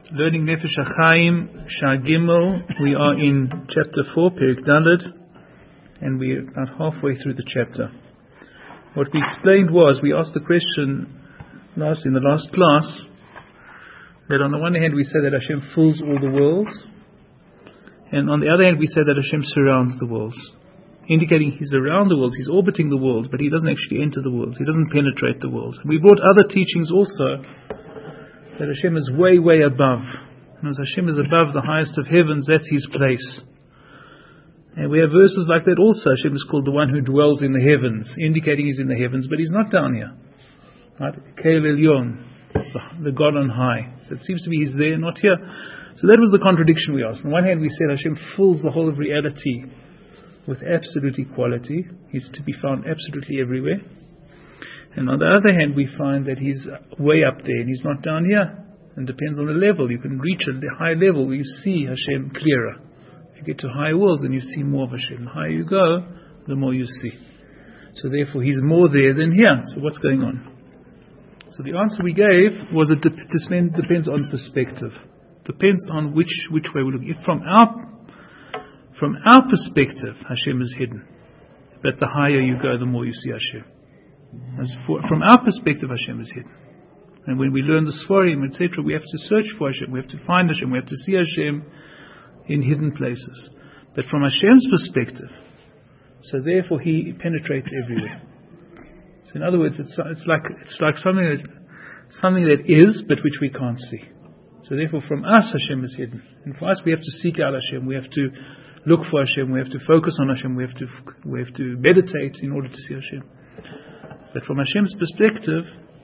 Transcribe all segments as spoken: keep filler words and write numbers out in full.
Learning Nefesh HaChaim, Shah Gimel. We are in chapter four, Perek Daled, and we're about halfway through the chapter. What we explained was, we asked the question last in the last class, that on the one hand we say that Hashem fills all the worlds, and on the other hand we say that Hashem surrounds the worlds, indicating He's around the worlds, He's orbiting the worlds, but He doesn't actually enter the worlds, He doesn't penetrate the worlds. We brought other teachings also, that Hashem is way, way above. And as Hashem is above the highest of heavens, that's His place. And we have verses like that also. Hashem is called the one who dwells in the heavens, indicating He's in the heavens, but He's not down here. Right? Keil Elyon, the God on high. So it seems to be He's there, not here. So that was the contradiction we asked. On one hand we said Hashem fills the whole of reality with absolute equality. He's to be found absolutely everywhere. And on the other hand, we find that He's way up there and He's not down here. And depends on the level. You can reach a high level where you see Hashem clearer. If you get to higher worlds, then you see more of Hashem. The higher you go, the more you see. So therefore, He's more there than here. So what's going on? So the answer we gave was that it depends on perspective. Depends on which which way we look. If from our from our perspective, Hashem is hidden. But the higher you go, the more you see Hashem. As for, from our perspective, Hashem is hidden. And when we learn the Sfarim, et cetera, we have to search for Hashem, we have to find Hashem, we have to see Hashem in hidden places. But from Hashem's perspective, so therefore He penetrates everywhere. So in other words, it's, it's like it's like something that something that is, but which we can't see. So therefore, from us, Hashem is hidden, and for us, we have to seek out Hashem. We have to look for Hashem. We have to focus on Hashem. We have to we have to meditate in order to see Hashem. But from Hashem's perspective,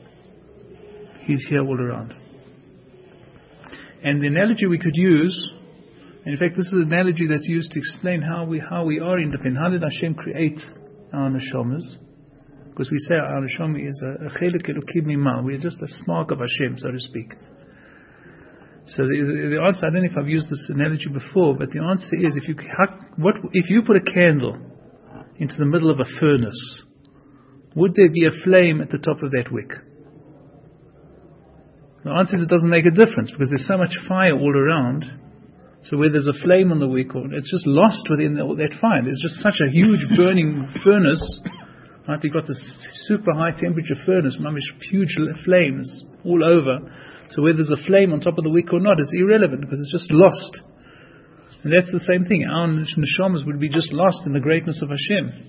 He's here all around. And the analogy we could use, and in fact this is an analogy that's used to explain how we how we are independent. How did Hashem create our neshamas? Because we say our neshama is a chelik elokim mimah. We are just a spark of Hashem, so to speak. So the, the answer, I don't know if I've used this analogy before, but the answer is, if you what if you put a candle into the middle of a furnace, would there be a flame at the top of that wick? The answer is it doesn't make a difference, because there's so much fire all around. So where there's a flame on the wick, it's just lost within the, that fire. There's just such a huge burning furnace. Right? You've got this super high temperature furnace, huge flames all over. So whether there's a flame on top of the wick or not is irrelevant, because it's just lost. And that's the same thing. Our neshamas would be just lost in the greatness of Hashem.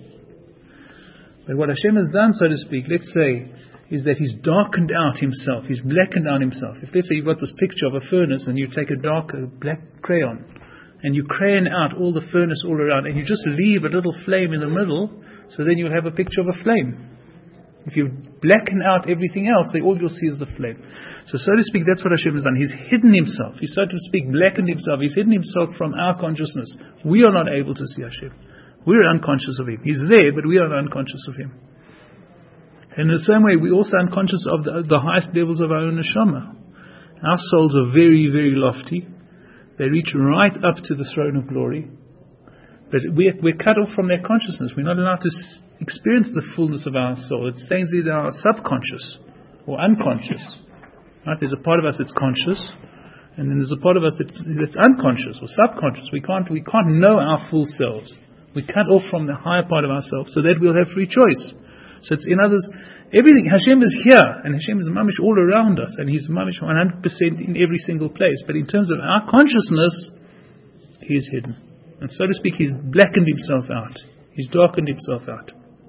But what Hashem has done, so to speak, let's say, is that He's darkened out Himself. He's blackened out Himself. If let's say you've got this picture of a furnace and you take a dark a black crayon and you crayon out all the furnace all around and you just leave a little flame in the middle, so then you'll have a picture of a flame. If you blacken out everything else, then all you'll see is the flame. So, so to speak, that's what Hashem has done. He's hidden Himself. He's, so to speak, blackened Himself. He's hidden Himself from our consciousness. We are not able to see Hashem. We're unconscious of Him. He's there, but we are unconscious of Him. And in the same way, we're also unconscious of the, the highest levels of our own neshama. Our souls are very, very lofty. They reach right up to the throne of glory. But we're, we're cut off from their consciousness. We're not allowed to experience the fullness of our soul. It stays in our subconscious or unconscious. Right? There's a part of us that's conscious, and then there's a part of us that's, that's unconscious or subconscious. We can't we can't know our full selves. We cut off from the higher part of ourselves so that we'll have free choice. So it's in others, everything, Hashem is here, and Hashem is mamish all around us, and He's mamish one hundred percent in every single place. But in terms of our consciousness, He is hidden. And so to speak, He's blackened Himself out. He's darkened Himself out.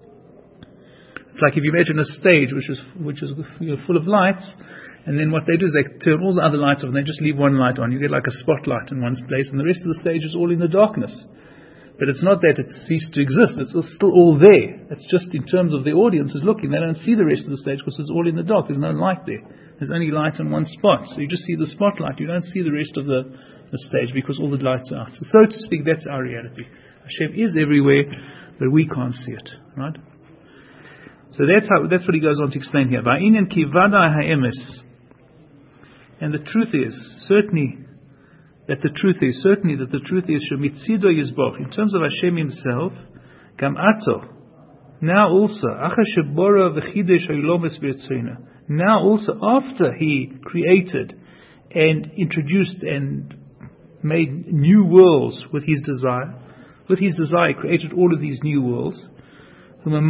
It's like if you imagine a stage which is which is you know, full of lights, and then what they do is they turn all the other lights off and they just leave one light on. You get like a spotlight in one place, and the rest of the stage is all in the darkness. But it's not that it ceased to exist. It's still all there. It's just in terms of the audience is looking. They don't see the rest of the stage because it's all in the dark. There's no light there. There's only light in one spot. So you just see the spotlight. You don't see the rest of the, the stage because all the lights are out. So, so to speak, that's our reality. Hashem is everywhere, but we can't see it. Right? So that's how that's what he goes on to explain here. And the truth is, certainly, that the truth is, certainly that the truth is, Shemitzido Yizboch, in terms of Hashem Himself, Gam Ato, now also, now also after He created and introduced and made new worlds with His desire. With His desire, He created all of these new worlds. Even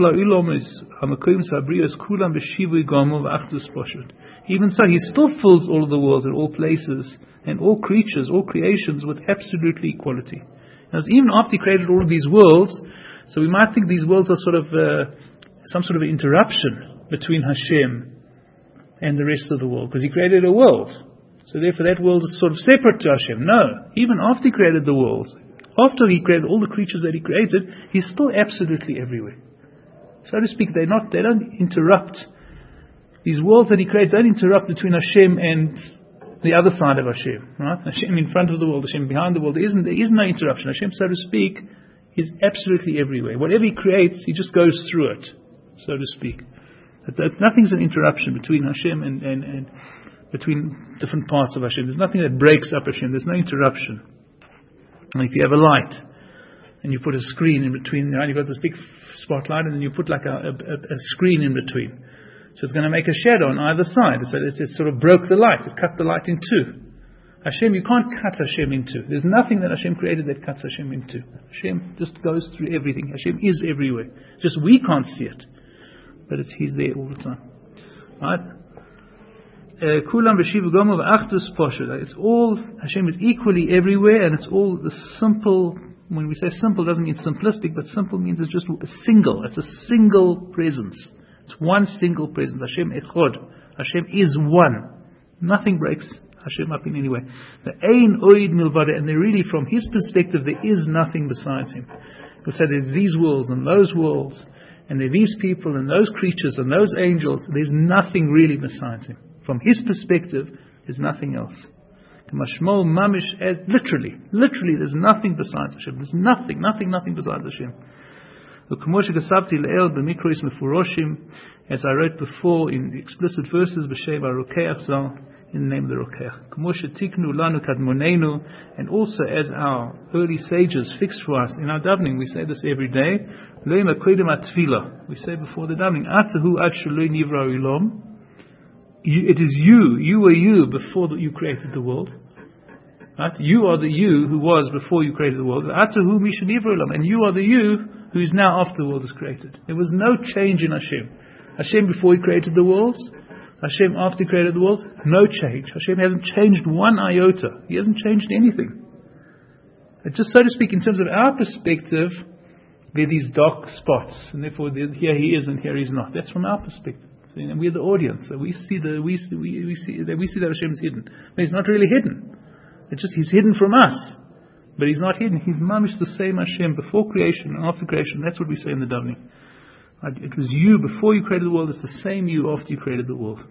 so, He still fills all of the worlds and all places and all creatures, all creations with absolutely equality. Now, even after He created all of these worlds, so we might think these worlds are sort of uh, some sort of interruption between Hashem and the rest of the world, because He created a world. So therefore that world is sort of separate to Hashem. No, even after He created the world, after He created all the creatures that He created, He's still absolutely everywhere. So to speak, they're not, they don't interrupt. These worlds that He created don't interrupt between Hashem and the other side of Hashem. Right? Hashem in front of the world, Hashem behind the world. There isn't, there is no interruption. Hashem, so to speak, is absolutely everywhere. Whatever He creates, He just goes through it, so to speak. Nothing's an interruption between Hashem and, and, and between different parts of Hashem. There's nothing that breaks up Hashem. There's no interruption. And if you have a light and you put a screen in between, right, you've got this big spotlight and then you put like a, a, a screen in between. So it's going to make a shadow on either side. So it, it sort of broke the light. It cut the light in two. Hashem, you can't cut Hashem in two. There's nothing that Hashem created that cuts Hashem in two. Hashem just goes through everything. Hashem is everywhere. Just we can't see it. But it's He's there all the time. Right? Kulam v'shiva gomu v'achdus poshet. It's all, Hashem is equally everywhere, and it's all the simple. When we say simple, it doesn't mean simplistic, but simple means it's just a single. It's a single presence. It's one single presence. Hashem echod. Hashem is one. Nothing breaks Hashem up in any way. The ein oid milvada, and they're really, from His perspective, there is nothing besides Him. He'll say there's these worlds and those worlds, and there are these people and those creatures and those angels. There's nothing really besides Him. From His perspective, there's nothing else. Mashmol mamish, literally, literally, there's nothing besides Hashem. There's nothing, nothing, nothing besides Hashem. As I wrote before in explicit verses, in the name of the Rokeach. And also as our early sages fixed for us in our davening, we say this every day. We say before the davening, it is you, you were you before that you created the world. Right? You are the you who was before you created the world. And you are the you who is now after the world was created. There was no change in Hashem. Hashem before He created the worlds, Hashem after He created the worlds, no change. Hashem hasn't changed one iota. He hasn't changed anything. But just so to speak, in terms of our perspective, there are these dark spots, and therefore here He is and here He's not. That's from our perspective. And we're the audience, so we see the we see, we, we see that we see that Hashem is hidden, but He's not really hidden. It's just He's hidden from us, but He's not hidden. He's mamish the same Hashem before creation and after creation. That's what we say in the davening. It was you before you created the world. It's the same you after you created the world.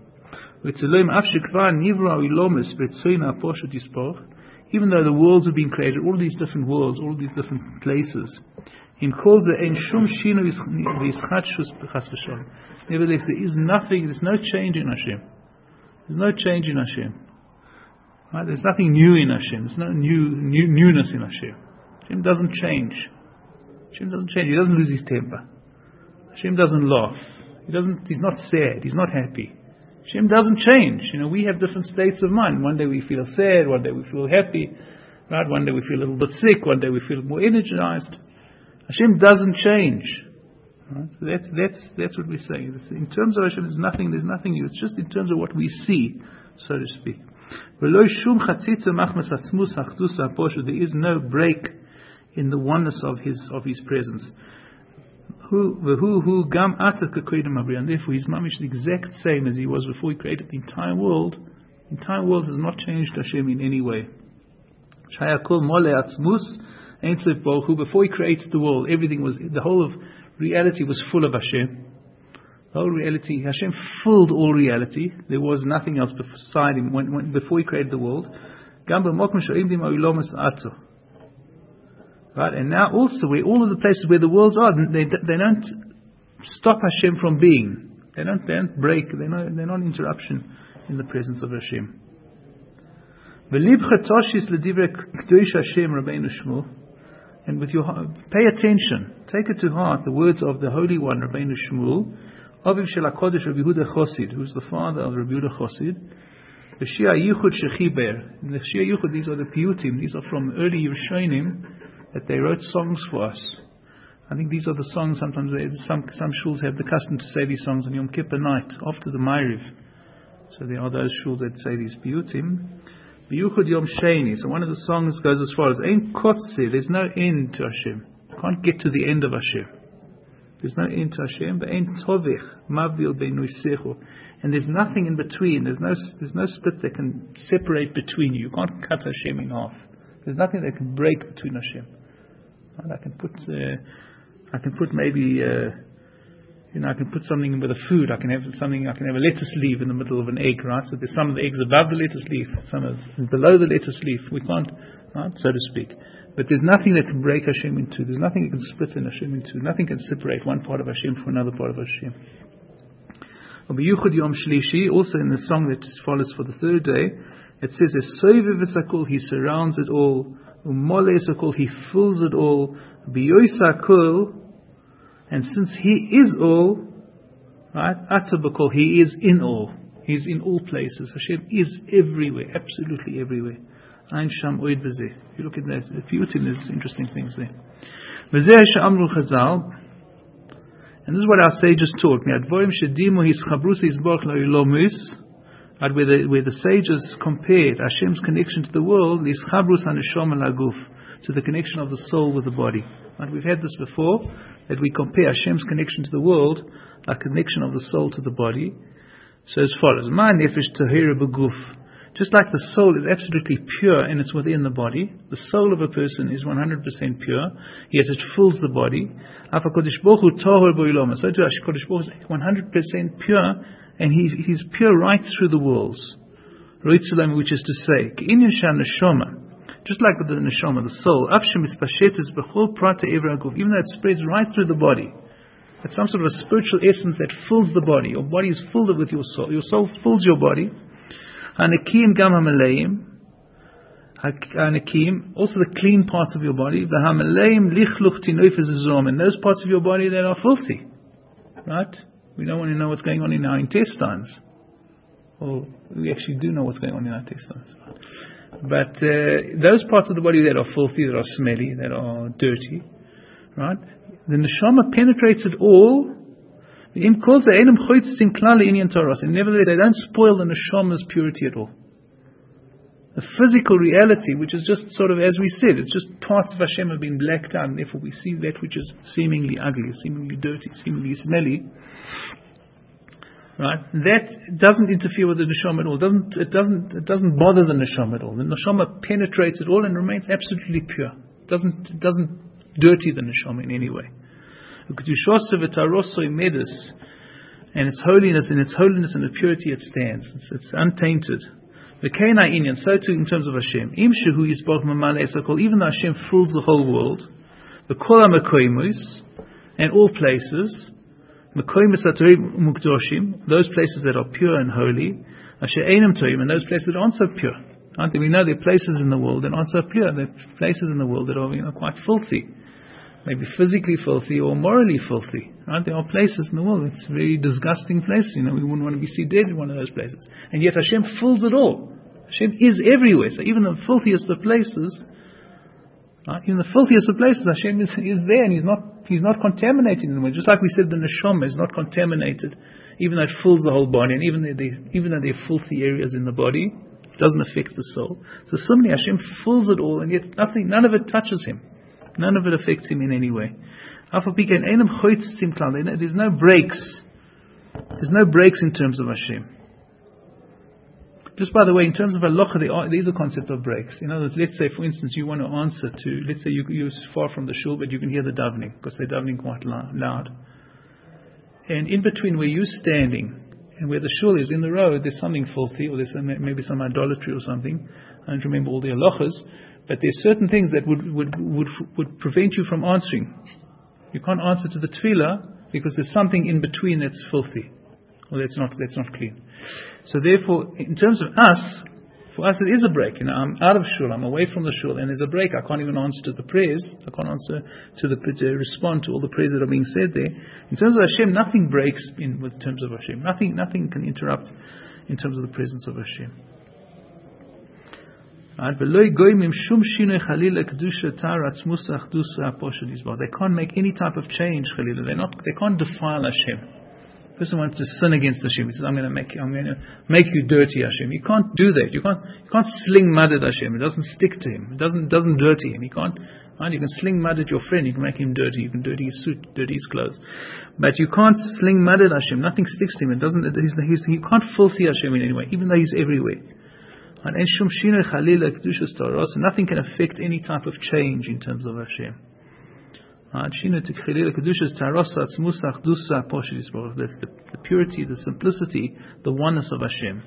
Even though the worlds have been created, all these different worlds, all these different places. Nevertheless, there is nothing, there's no change in Hashem. There's no change in Hashem. Right? There's nothing new in Hashem. There's no new, new newness in Hashem. Hashem doesn't change. Hashem doesn't change. He doesn't lose His temper. Hashem doesn't laugh. He doesn't. He's not sad. He's not happy. Hashem doesn't change. You know, we have different states of mind. One day we feel sad. One day we feel happy. Right? One day we feel a little bit sick. One day we feel more energized. Hashem doesn't change. Right? So that's that's that's what we're saying. In terms of Hashem, there's nothing. There's nothing new. It's just in terms of what we see, so to speak. There is no break in the oneness of His of His presence. Who who who gam and therefore He's mamish the exact same as He was before He created the entire world. The entire world has not changed Hashem in any way. Who before He created the world, everything was, the whole of reality was full of Hashem. The whole reality, Hashem filled all reality. There was nothing else beside Him when, when, before He created the world. Right, and now also where all of the places where the worlds are, they they don't stop Hashem from being. They don't they don't break. They're not they're not interruption in the presence of Hashem. And with your pay attention, take it to heart the words of the Holy One, Rabbeinu Shmuel, Aviv Shel HaKodesh Rabbi Yehuda Chosid, who's the father of Rabbi Yehuda Chosid. The Shia Yichud Shechiber. In the Shia Yichud, these are the Piyutim. These are from early Yerushalayim that they wrote songs for us. I think these are the songs. Sometimes they, some some shuls have the custom to say these songs on Yom Kippur night after the Ma'ariv. So there are those shuls that say these Piyutim. B'Yuchud Yom Sheni. So one of the songs goes as follows: Ein Kotze. There's no end to Hashem. You can't get to the end of Hashem. There's no end to Hashem. But Ein Tovich Mavil Beinuisechu. And there's nothing in between. There's no there's no split that can separate between you. You can't cut Hashem in half. There's nothing that can break between Hashem. And I can put uh, I can put maybe uh, you know I can put something with a food. I can have something. I can have a lettuce leaf in the middle of an egg, right? So there's some of the eggs above the lettuce leaf, some of below the lettuce leaf. We can't, right, so to speak. But there's nothing that can break Hashem in two. There's nothing that can split in Hashem in two. Nothing can separate one part of Hashem from another part of Hashem. Yom Shlishi, also in the song that follows for the third day, it says, He surrounds it all, He fills it all, and since He is all, right, Atabakol, He is in all. He is in all places. Hashem is everywhere, absolutely everywhere. Ein Sham Oid V'zeh. If you look at that, the Piyutim, there's interesting things there. V'zeh Sha'amru Chazal. And this is what our sages taught me. Where the, where the sages compared Hashem's connection to the world, to the connection of the soul with the body. And we've had this before, that we compare Hashem's connection to the world, a connection of the soul to the body. So as follows: Ma nefesh tahira b'guf. Just like the soul is absolutely pure and it's within the body, the soul of a person is one hundred percent pure, yet it fills the body. So too, HaKadosh Baruch Hu is one hundred percent pure, and he, he's pure right through the worlds. Which is to say, just like the neshama, the soul, even though it spreads right through the body, it's some sort of a spiritual essence that fills the body. Your body is filled with your soul. Your soul fills your body. Hanakim gam hamaleim, hanakim, also the clean parts of your body. V'hamaleim lichluch tinoifes zom, and those parts of your body that are filthy, right? We don't want to know what's going on in our intestines. Well, we actually do know what's going on in our intestines. But uh, those parts of the body that are filthy, that are smelly, that are dirty, right? The neshama penetrates it all. And nevertheless, they don't spoil the neshama's purity at all. The physical reality, which is just sort of, as we said, it's just parts of Hashem have been blacked out, and therefore we see that which is seemingly ugly, seemingly dirty, seemingly smelly. Right? That doesn't interfere with the neshama at all. It doesn't, it doesn't, it doesn't bother the neshama at all. The neshama penetrates it all and remains absolutely pure. It doesn't, it doesn't dirty the neshama in any way. And its holiness, in its holiness and the purity it stands. It's, it's untainted. So too in terms of Hashem. Even though Hashem fills the whole world, the kol ha-mekoimos, and all places, those places that are pure and holy, and those places that aren't so pure. Aren't they? We know there are places in the world that aren't so pure. There are places in the world that are, you know, quite filthy. Maybe physically filthy or morally filthy. Right? There are places in the world, it's very disgusting places. You know, we wouldn't want to be seen dead in one of those places. And yet Hashem fills it all. Hashem is everywhere. So even the filthiest of places, right? Even the filthiest of places, Hashem is, is there, and He's not He's not contaminated in the way. Just like we said, the neshama is not contaminated, even though it fills the whole body, and even though they, even though there are filthy areas in the body, it doesn't affect the soul. So similarly, Hashem fills it all, and yet nothing, none of it touches Him. None of it affects Him in any way. There's no breaks. There's no breaks in terms of Hashem. Just by the way, in terms of halacha, there is a concept of breaks. In other words, let's say, for instance, you want to answer to, let's say you, you're far from the shul, but you can hear the davening, because they're davening quite loud. And in between where you're standing and where the shul is, in the road, there's something filthy, or there's some, maybe some idolatry or something. I don't remember all the halachas. But there's certain things that would, would, would, would prevent you from answering. You can't answer to the tefillah because there's something in between that's filthy, or that's not that's not clean. So therefore, in terms of us, for us it is a break. You know, I'm out of shul, I'm away from the shul, and there's a break. I can't even answer to the prayers. I can't answer to the to respond to all the prayers that are being said there. In terms of Hashem, nothing breaks in with terms of Hashem. Nothing nothing can interrupt in terms of the presence of Hashem. Right? They can't make any type of change. They're not. They can't defile Hashem. Person wants to sin against Hashem. He says, "I'm going to make you. I'm going to make you dirty, Hashem." You can't do that. You can't. You can't sling mud at Hashem. It doesn't stick to him. It doesn't. Doesn't dirty him. You can't. Right? You can sling mud at your friend. You can make him dirty. You can dirty his suit, dirty his clothes. But you can't sling mud at Hashem. Nothing sticks to him. It doesn't. He's, he's, you can't filthy Hashem in any way, even though He's everywhere. And nothing can affect any type of change in terms of Hashem. That's the, the purity, the simplicity, the oneness of Hashem.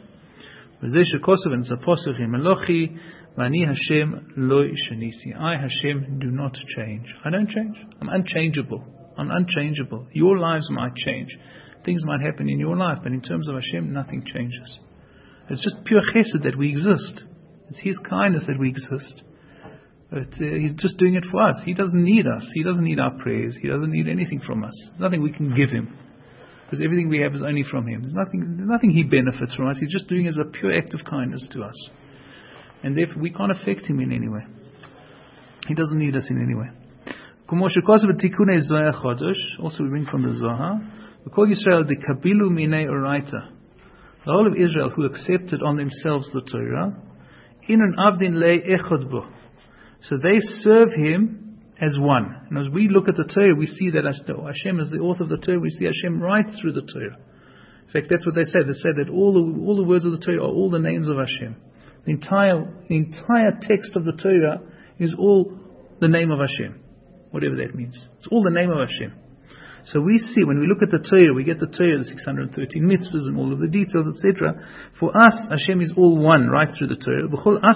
I, Hashem, do not change. I don't change. I'm unchangeable. I'm unchangeable. Your lives might change. Things might happen in your life, but in terms of Hashem, nothing changes. It's just pure chesed that we exist. It's His kindness that we exist. But uh, He's just doing it for us. He doesn't need us. He doesn't need our prayers. He doesn't need anything from us. There's nothing we can give Him, because everything we have is only from Him. There's nothing, there's nothing He benefits from us. He's just doing it as a pure act of kindness to us. And therefore we can't affect Him in any way. He doesn't need us in any way. Also we bring from the Zohar, the whole of Israel who accepted on themselves the Torah, so they serve Him as one. And as we look at the Torah, we see that Hashem is the author of the Torah. We see Hashem right through the Torah. In fact, that's what they say. They say that all the all the words of the Torah are all the names of Hashem. The entire the entire text of the Torah is all the name of Hashem, whatever that means. It's all the name of Hashem. So we see, when we look at the Torah, we get the Torah, the six hundred thirteen mitzvahs and all of the details, et cetera. For us, Hashem is all one, right through the Torah.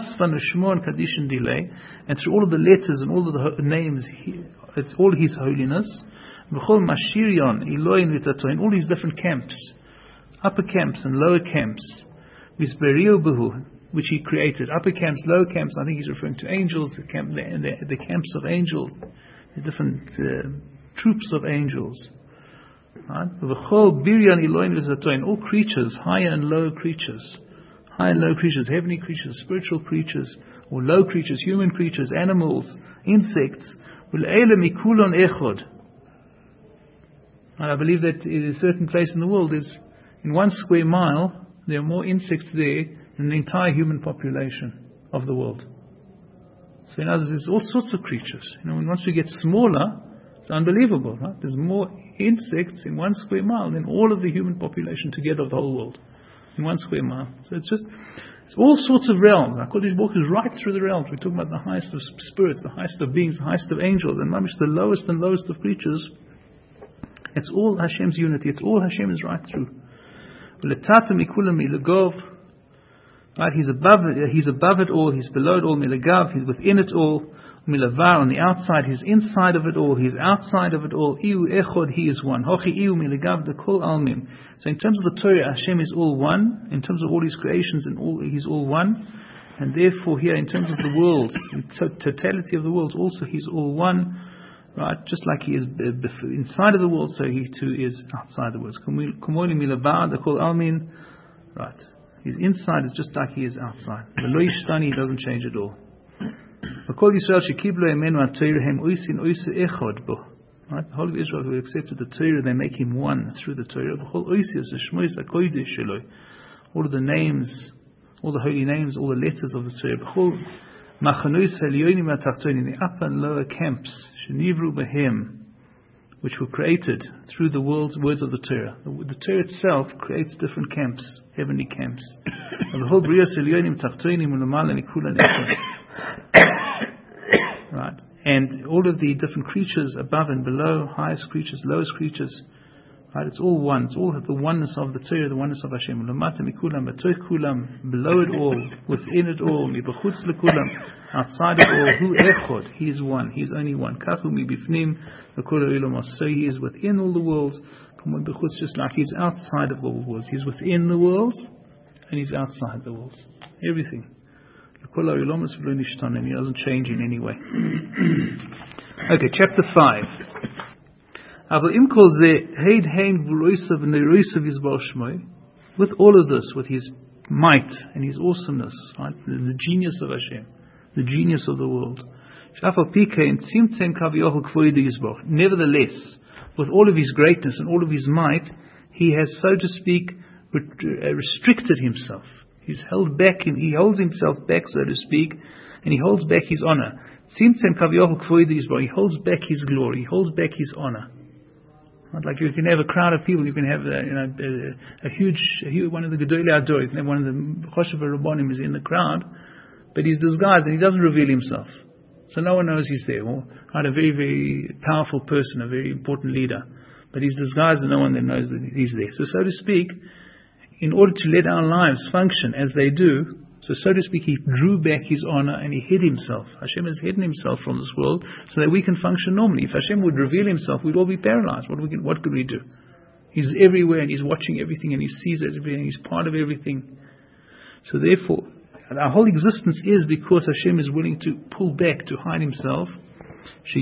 And through all of the letters and all of the names, it's all His holiness. All these different camps, upper camps and lower camps, which He created. Upper camps, lower camps, I think He's referring to angels, the, camp, the, the, the camps of angels, the different uh, troops of angels. Right? All creatures, higher and lower creatures, high and low creatures, heavenly creatures, spiritual creatures, or low creatures, human creatures, animals, insects. And I believe that in a certain place in the world, is in one square mile, there are more insects there than the entire human population of the world. So in others, there's all sorts of creatures. You know, once we get smaller, it's unbelievable, right? There's more insects in one square mile than all of the human population together of the whole world. In one square mile. So it's just, it's all sorts of realms. Our Kodesh Baruch Hu is right through the realms. We're talking about the highest of spirits, the highest of beings, the highest of angels, and mamish the lowest and lowest of creatures. It's all Hashem's unity. It's all Hashem is right through. Right? He's above it, He's above it all, He's below it all, milagav, He's within it all, milavar, on the outside, He's inside of it all, He's outside of it all, iu echod, He is one, hochi iu milagav, the kol almim. So in terms of the Torah, Hashem is all one, in terms of all His creations, and all He's all one, and therefore here, in terms of the worlds, the totality of the worlds, also He's all one, right? Just like He is inside of the world, so He too is outside the worlds. Kumoli milavar, the kol almin, right? His inside is just like He is outside. The lo yishtani, He doesn't change at all. Right? The whole of Israel who accepted the Torah, they make Him one through the Torah. All of the names, all the holy names, all the letters of the Torah. The upper and lower camps, which were created through the world's words of the Torah. The, the Torah itself creates different camps, heavenly camps. Right. And all of the different creatures above and below, highest creatures, lowest creatures, right? It's all one. It's all the oneness of the Torah, the oneness of Hashem. Below it all, within it all, outside of all, Hu Echod, He is one, He is only one. So He is within all the worlds, just like He's outside of all the worlds. He's within the worlds, and He's outside the worlds. Everything. And He doesn't change in any way. Okay, chapter five. With all of this, with His might and His awesomeness, right? The, the genius of Hashem, the genius of the world. Nevertheless, with all of His greatness and all of His might, He has, so to speak, restricted Himself. He's held back, He holds Himself back, so to speak, and He holds back His honor. He holds back His glory, He holds back His honor. Right? Like you can have a crowd of people, you can have a, you know, a, a, huge, a huge, one of the Gedolei Hador, you can have one of the Choshev Rabbanim is in the crowd, but he's disguised and he doesn't reveal himself. So no one knows he's there. Or, right, a very, very powerful person, a very important leader, but he's disguised and no one then knows that he's there. So, so to speak, in order to let our lives function as they do, so so to speak, He drew back His honor and He hid Himself. Hashem has hidden Himself from this world so that we can function normally. If Hashem would reveal Himself, we'd all be paralyzed. What, we can, what could we do? He's everywhere and He's watching everything and He sees everything and He's part of everything. So therefore, our whole existence is because Hashem is willing to pull back, to hide Himself, so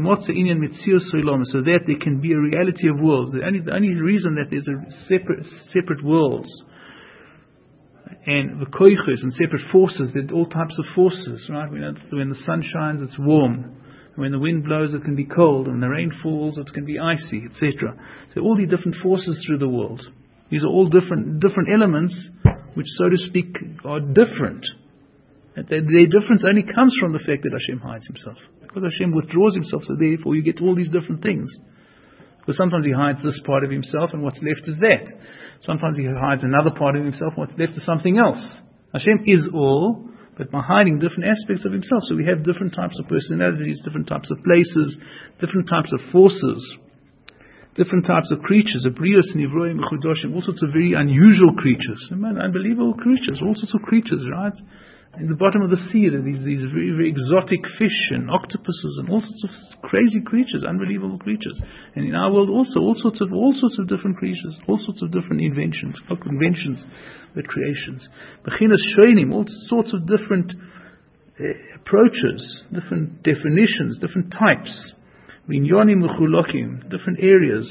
that there can be a reality of worlds. The only, the only reason that there's a separate, separate worlds and the koiches and separate forces, there are all types of forces, right? When, when the sun shines, it's warm. When the wind blows, it can be cold. And when the rain falls, it can be icy, et cetera. So all these different forces through the world. These are all different different elements which, so to speak, are different. Their, their difference only comes from the fact that Hashem hides Himself. Because Hashem withdraws Himself, so therefore you get all these different things. Because sometimes He hides this part of Himself and what's left is that. Sometimes He hides another part of Himself and what's left is something else. Hashem is all, but by hiding different aspects of Himself. So we have different types of personalities, different types of places, different types of forces, different types of creatures, abrios, nivroim, chudoshim, all sorts of very unusual creatures, unbelievable creatures, all sorts of creatures, right? In the bottom of the sea, there are these, these very, very exotic fish and octopuses and all sorts of crazy creatures, unbelievable creatures. And in our world also, all sorts of all sorts of different creatures, all sorts of different inventions, not inventions, but creations. Bechinas shoinim, all sorts of different uh, approaches, different definitions, different types. Rinyonim uchulokim, different areas.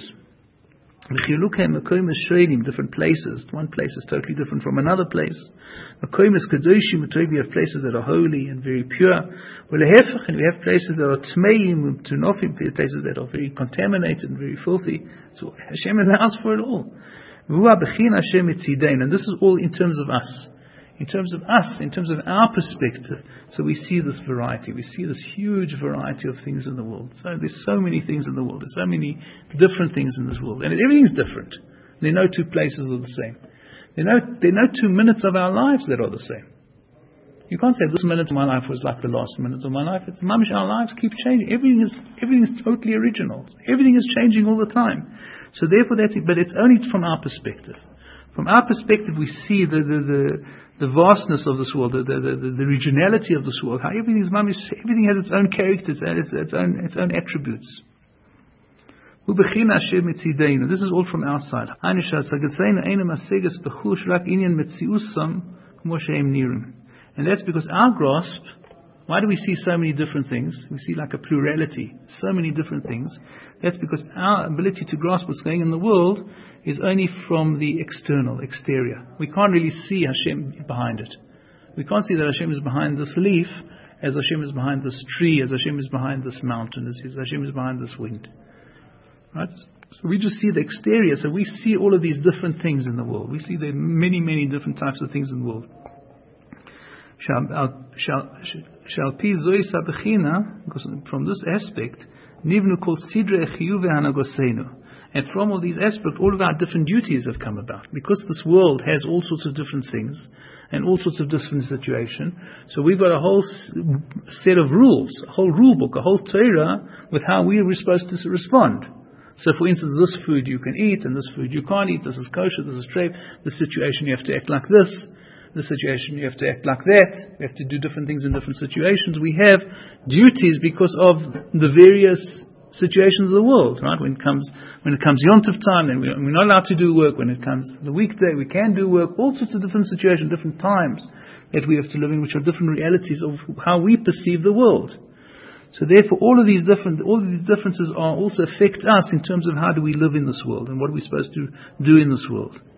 Different places. One place is totally different from another place. We have places that are holy and very pure. And we have places that are tmeim, places that are very contaminated and very filthy. So Hashem allows for it all. And this is all in terms of us. In terms of us, in terms of our perspective. So we see this variety. We see this huge variety of things in the world. So there's so many things in the world. There's so many different things in this world. And everything's different. There are no two places are the same. There are no, there are no two minutes of our lives that are the same. You can't say this minute of my life was like the last minute of my life. It's mamish, our lives keep changing. Everything is everything is totally original. Everything is changing all the time. So therefore that's it. But it's only from our perspective. From our perspective we see the the, the the vastness of this world, the, the, the, the regionality of this world, how everything is mamish, everything has its own characters and its, its own its own attributes. This is all from our side. And that's because our grasp, why do we see so many different things? We see like a plurality, so many different things. That's because our ability to grasp what's going on in the world is only from the external, exterior. We can't really see Hashem behind it. We can't see that Hashem is behind this leaf, as Hashem is behind this tree, as Hashem is behind this mountain, as Hashem is behind this wind. Right? So we just see the exterior. So we see all of these different things in the world. We see there are many, many different types of things in the world. Because from this aspect, Nivnu called Sidre Echiyuve Hanagosenu. And from all these aspects, all of our different duties have come about. Because this world has all sorts of different things and all sorts of different situations. So we've got a whole set of rules, a whole rule book, a whole Torah with how we are supposed to respond. So for instance, this food you can eat and this food you can't eat. This is kosher, this is treif. This situation you have to act like this. This situation you have to act like that. We have to do different things in different situations. We have duties because of the various situations of the world, right? When it comes, when it comes Yom Tov time, then we're not allowed to do work. When it comes the weekday, we can do work. All sorts of different situations, different times that we have to live in, which are different realities of how we perceive the world. So therefore, all of these different, all of these differences are also affect us in terms of how do we live in this world and what are we supposed to do in this world.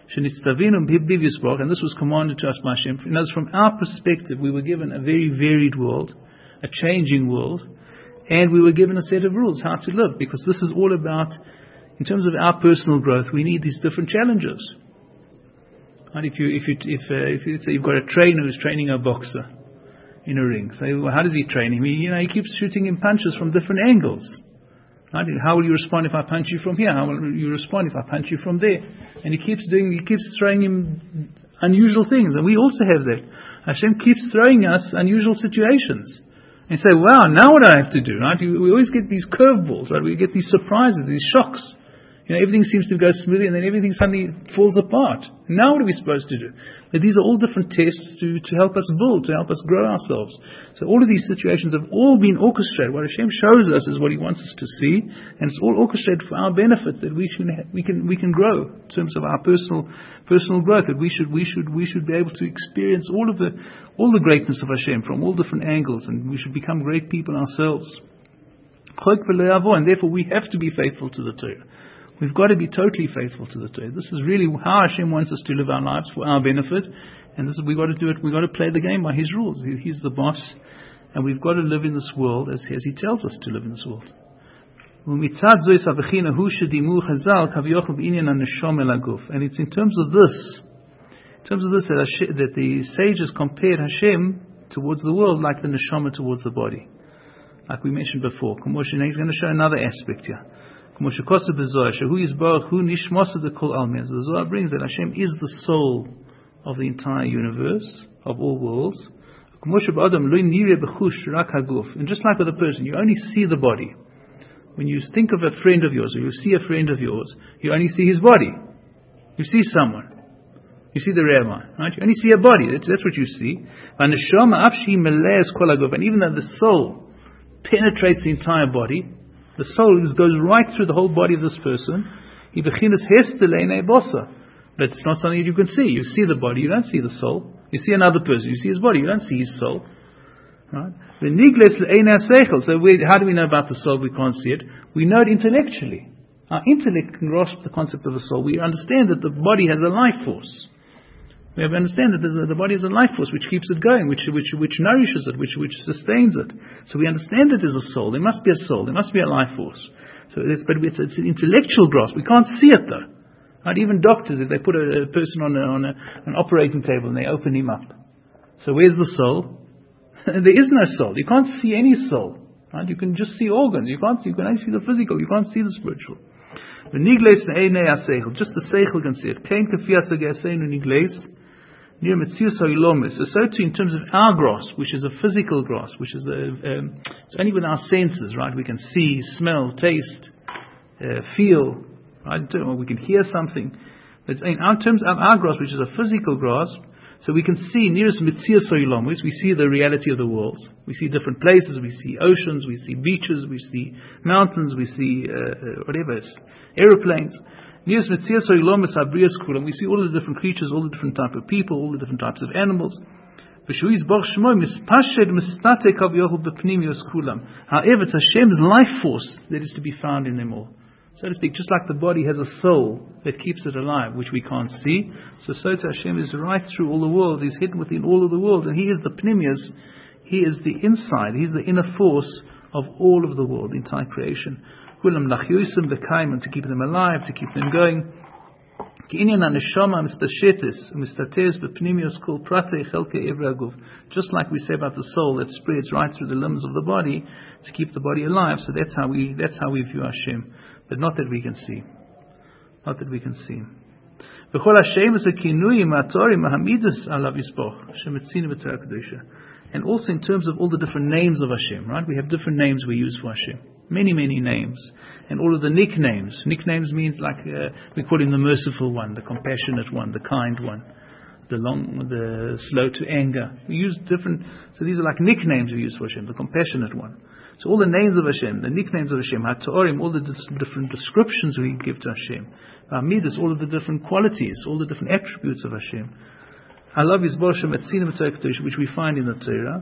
and this was commanded to us by Hashem. In other words, from our perspective, we were given a very varied world, a changing world, and we were given a set of rules how to live, because this is all about, in terms of our personal growth, we need these different challenges. And if you, if you, if, uh, if you, say you've got a trainer who's training a boxer in a ring, so well, how does he train him? He, you know, he keeps shooting him punches from different angles. Right? How will you respond if I punch you from here? How will you respond if I punch you from there? And he keeps doing, he keeps throwing him unusual things, and we also have that. Hashem keeps throwing us unusual situations. And you say, wow, now what do I have to do? Right? We always get these curveballs, right? We get these surprises, these shocks. You know, everything seems to go smoothly, and then everything suddenly falls apart. Now what are we supposed to do? But these are all different tests to, to help us build, to help us grow ourselves. So all of these situations have all been orchestrated. What Hashem shows us is what He wants us to see, and it's all orchestrated for our benefit, that we should we can we can grow in terms of our personal personal growth. That we should we should we should be able to experience all of the all the greatness of Hashem from all different angles, and we should become great people ourselves. And therefore we have to be faithful to the Torah. We've got to be totally faithful to the Torah. This is really how Hashem wants us to live our lives for our benefit, and this is, we've got to do it. We've got to play the game by His rules. He, he's the boss, and we've got to live in this world as, as He tells us to live in this world. And it's in terms of this, in terms of this that, Hashem, that the sages compared Hashem towards the world like the neshama towards the body, like we mentioned before. He's going to show another aspect here. The Zohar brings that Hashem is the soul of the entire universe, of all worlds. And just like with a person, you only see the body. When you think of a friend of yours, or you see a friend of yours, you only see his body. You see someone. You see the rabbi, right? You only see a body. That's, that's what you see. And even though the soul penetrates the entire body, the soul goes right through the whole body of this person. But it's not something that you can see. You see the body, you don't see the soul. You see another person, you see his body, you don't see his soul. Right? So we, how do we know about the soul? We can't see it. We know it intellectually. Our intellect can grasp the concept of the soul. We understand that the body has a life force. We have to understand that a, the body is a life force which keeps it going, which which which nourishes it, which which sustains it. So we understand that there's a soul. There must be a soul. There must be a life force. So, it's, but it's, it's an intellectual grasp. We can't see it though. Right? Even doctors, if they put a, a person on a, on a, an operating table and they open him up, so where's the soul? There is no soul. You can't see any soul. Right? You can just see organs. You can't see. You can only see the physical. You can't see the spiritual. Just the seichel can see it. So, so too in terms of our grasp, which is a physical grasp, which is a, um, it's only with our senses, right? We can see, smell, taste, uh, feel, right? We can hear something. But in our terms of our grasp, which is a physical grasp, so we can see nearest mitzias oilomis, we see the reality of the world. We see different places, we see oceans, we see beaches, we see mountains, we see uh, whatever, aeroplanes. We see all the different creatures, all the different types of people, all the different types of animals. However, it's Hashem's life force that is to be found in them all. So to speak, just like the body has a soul that keeps it alive, which we can't see, so so to Hashem is right through all the worlds. He's hidden within all of the worlds, and He is the pnimius. He is the inside. He's the inner force of all of the world, the entire creation. To keep them alive, to keep them going. Just like we say about the soul that spreads right through the limbs of the body to keep the body alive. So that's how we that's how we view Hashem, but not that we can see, not that we can see. And also in terms of all the different names of Hashem, right? We have different names we use for Hashem. Many, many names. And all of the nicknames. Nicknames means like, uh, we call Him the merciful one, the compassionate one, the kind one, the long, the slow to anger. We use different, so these are like nicknames we use for Hashem, the compassionate one. So all the names of Hashem, the nicknames of Hashem, HaTa'orim, all the different descriptions we give to Hashem. Midas, all of the different qualities, all the different attributes of Hashem. I love His Borshem at which we find in the Torah.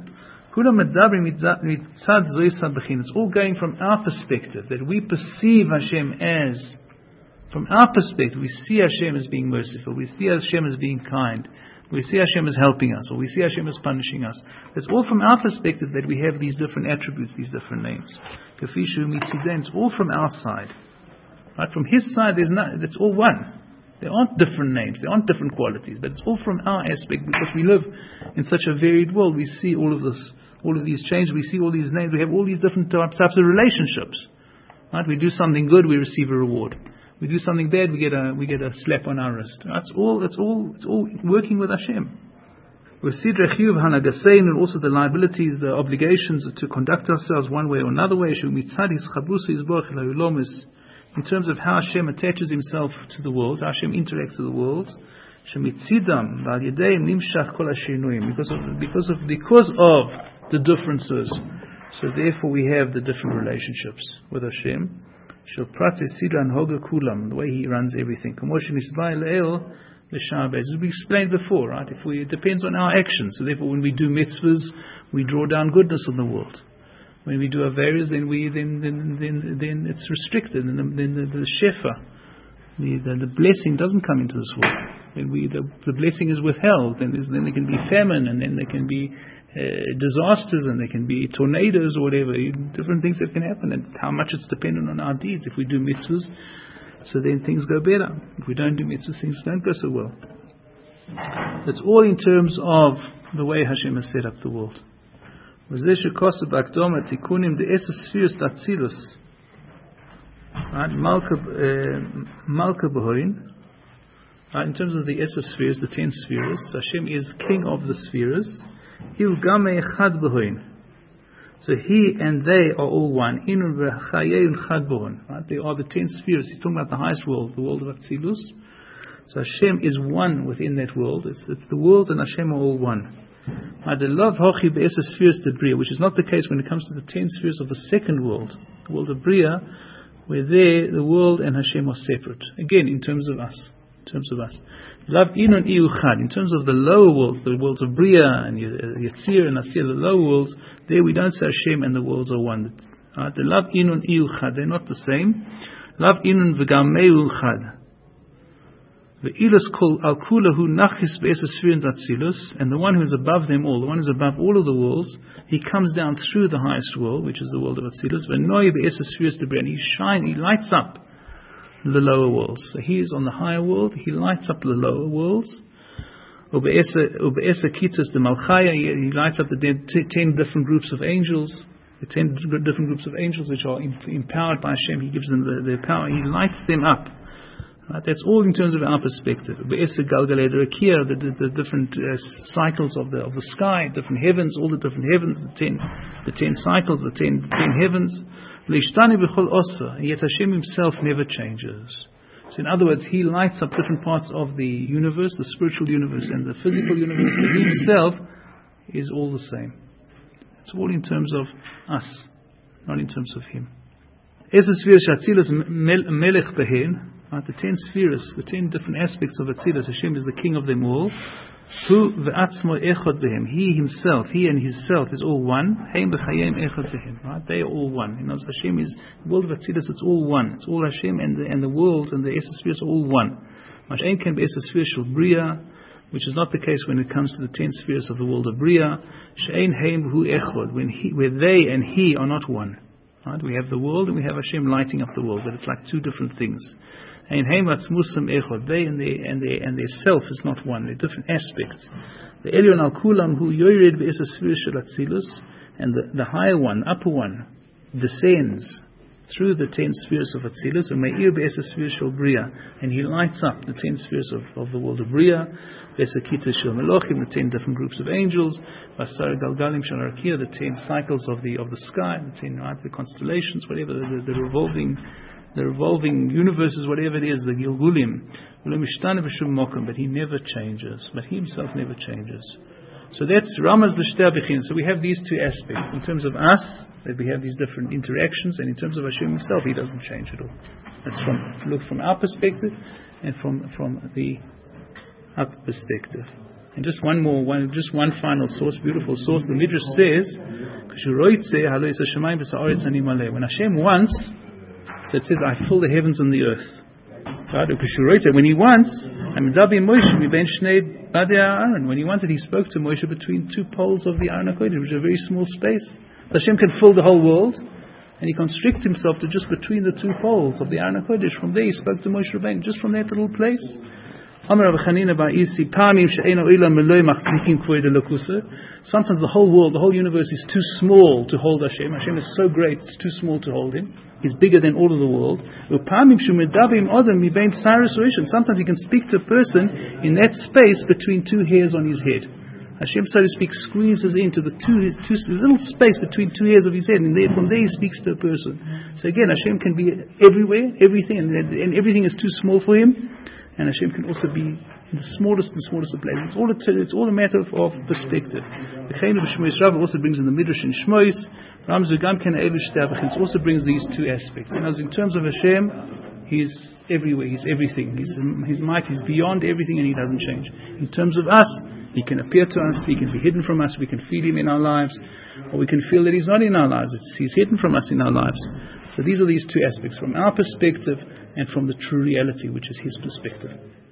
It's all going from our perspective, that we perceive Hashem as From our perspective, we see Hashem as being merciful. We see Hashem as being kind. We see Hashem as helping us, or we see Hashem as punishing us. It's all from our perspective that we have these different attributes, these different names. It's all from our side. Right? From His side, there's not, it's all one. There aren't different names, there aren't different qualities, but it's all from our aspect, because we live in such a varied world. We see all of this, all of these changes, we see all these names, we have all these different types, types of relationships. Right? We do something good, we receive a reward. We do something bad, we get a we get a slap on our wrist. That's all. That's all. It's all working with Hashem. We see and also the liabilities, the obligations to conduct ourselves one way or another way. In terms of how Hashem attaches Himself to the world, how Hashem interacts with the world. Because of because of because of the differences. So therefore, we have the different relationships with Hashem. The way He runs everything. As we explained before, right? If we, it depends on our actions. So therefore, when we do mitzvahs, we draw down goodness on the world. When we do avarias, then we then then then, then it's restricted. And then the, the, the shefa, the, the the blessing doesn't come into this world. When we the, the blessing is withheld, then then there can be famine, and then there can be Uh, disasters, and there can be tornadoes or whatever, different things that can happen, and how much it's dependent on our deeds. If we do mitzvahs, so then things go better. If we don't do mitzvahs, things don't go so well. It's all in terms of the way Hashem has set up the world. Right? In terms of the Esser spheres, the ten spheres, Hashem is king of the spheres. So He and they are all one. Right? They are the ten spheres. He's talking about the highest world, the world of Atzilus. So Hashem is one within that world. It's, it's the world and Hashem are all one. Which is not the case when it comes to the ten spheres of the second world, the world of Bria, where there the world and Hashem are separate. Again, in terms of us. In terms of us. In terms of the lower worlds, the worlds of Bria and Yetzir and Asir, the lower worlds, there we don't say Hashem and the worlds are one. Right? The Lav Inun Iuchad, they're not the same. Lav Inun V'gam Meuchad. The Ilus Kol Al Kulahu Nachis Be'esasfirin Tatzilus, and the one who is above them all, the one who is above all of the worlds, he comes down through the highest world, which is the world of Atzilus. V'noi Be'esasfiris Debri, and he shines, he lights up the lower worlds. So he is on the higher world, he lights up the lower worlds. Ube'esa Kitas the Malchaya, he lights up the ten different groups of angels, the ten different groups of angels which are empowered by Hashem. He gives them the, their power, he lights them up. Right? That's all in terms of our perspective. Ube'esa Galgalei the Rakia, the, the, the different uh, cycles of the of the sky, different heavens, all the different heavens, the ten the ten cycles, the ten ten heavens. Yet Hashem Himself never changes. So in other words, He lights up different parts of the universe, the spiritual universe and the physical universe, but He Himself is all the same. It's all in terms of us, not in terms of Him. The ten spheres, the ten different aspects of Atzilus, Hashem is the king of them all. He Himself, He and His self is all one. Right? They are all one. You know, Hashem is the world of Atzilus. It's all one. It's all Hashem, and the and the world and the Esser spheres are all one. Which is not the case when it comes to the ten spheres of the world of Bria. When he, where they and He are not one. Right? We have the world and we have Hashem lighting up the world, but it's like two different things. They and their and their and their self is not one. They're different aspects. The Elyon al Kulam who yored be'esasfir shel Atzilus, and the, the higher one, upper one, descends through the ten spheres of Atzilus, and me'ir be'esasfir shel Bria, and he lights up the ten spheres of, of the world of Bria, be'esakita shel Melochim, the ten different groups of angels, Basar Galgalim shel Rakia, the ten cycles of the of the sky, the ten right, the constellations, whatever the, the, the revolving. The revolving universes, whatever it is, the Gilgulim, but He never changes. But He Himself never changes. So that's Ramaz l'shtei bichin. So we have these two aspects. In terms of us, that we have these different interactions, and in terms of Hashem Himself, He doesn't change at all. That's from look from our perspective, and from from the upper perspective. And just one more, one just one final source, beautiful source. The Midrash says, when Hashem wants, so it says, I fill the heavens and the earth. When he wants, when he wanted, he spoke to Moshe between two poles of the Aron HaKodesh, which is a very small space. So Hashem can fill the whole world, and he constrict himself to just between the two poles of the Aron HaKodesh. From there he spoke to Moshe Rabbeinu, just from that little place. Sometimes the whole world, the whole universe is too small to hold Hashem. Hashem is so great, it's too small to hold him. He's bigger than all of the world. Sometimes he can speak to a person in that space between two hairs on his head. Hashem, so to speak, squeezes into the two, two the little space between two hairs of his head, and there, from there he speaks to a person. So again, Hashem can be everywhere, everything, and, and everything is too small for him. And Hashem can also be in the smallest and smallest of places. It's all a, it's all a matter of, of perspective. The Chaim of Shmois Rav also brings in the Midrash in Shmois. Ramzu Gam Ken Eilu Shtei also brings these two aspects. And as in terms of Hashem, He's everywhere. He's everything. He's His might is beyond everything, and He doesn't change. In terms of us, He can appear to us. He can be hidden from us. We can feel Him in our lives, or we can feel that He's not in our lives. It's, He's hidden from us in our lives. So these are these two aspects, from our perspective and from the true reality, which is His perspective.